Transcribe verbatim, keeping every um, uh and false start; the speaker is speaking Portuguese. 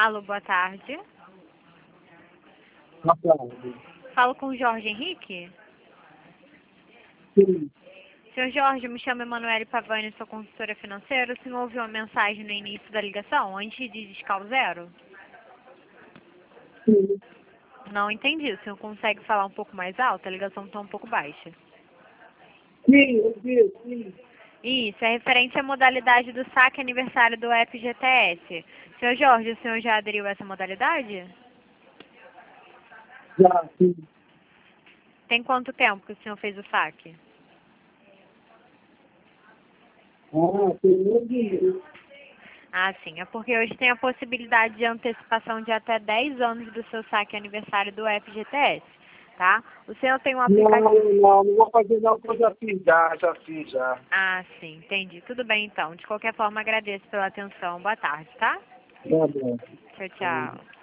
Alô, boa tarde. Boa tarde. Falo com o Jorge Henrique? Sim. Senhor Jorge, me chamo Emanuele Pavani, sou consultora financeira. O senhor ouviu uma mensagem no início da ligação, antes de discar o zero? Sim. Não entendi. O senhor consegue falar um pouco mais alto? A ligação está um pouco baixa. Sim, eu vi, sim. Isso, é referente à modalidade do saque aniversário do F G T S. Senhor Jorge, o senhor já aderiu a essa modalidade? Já, sim. Tem quanto tempo que o senhor fez o saque? Ah, tem um dinheiro. Ah, sim. É porque hoje tem a possibilidade de antecipação de até dez anos do seu saque aniversário do F G T S, tá? O senhor tem um Não, aplicativo... não, não vou fazer não, porque eu já fiz, já, já fiz, já. Ah, sim. Entendi. Tudo bem, então. De qualquer forma, agradeço pela atenção. Boa tarde, tá? Tá bom. Tchau, tchau.